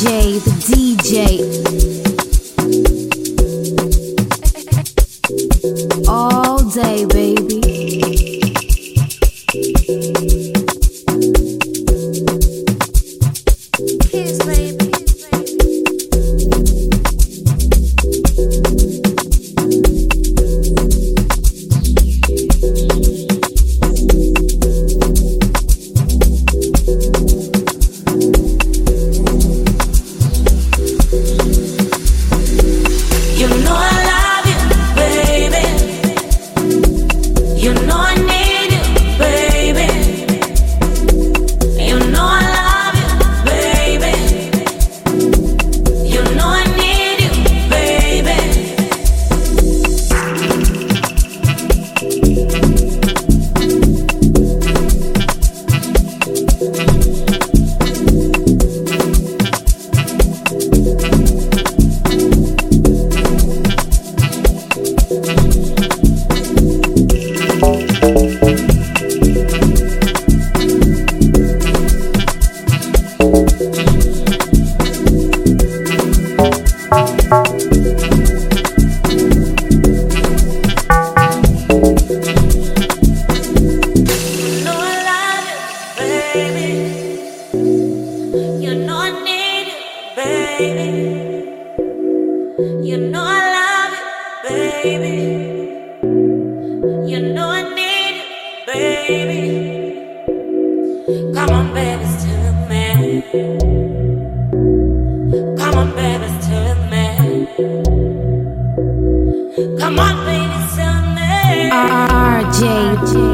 RJ, the DJ. All day, baby. Kiss, baby. You know I love you, baby. You know I need you, baby. You know I love you, baby. You know I need you, baby. You know I love you, baby. You know I need you, baby. Come on, baby, to me. Come on, baby, to me. Come on, baby, to me. RJ.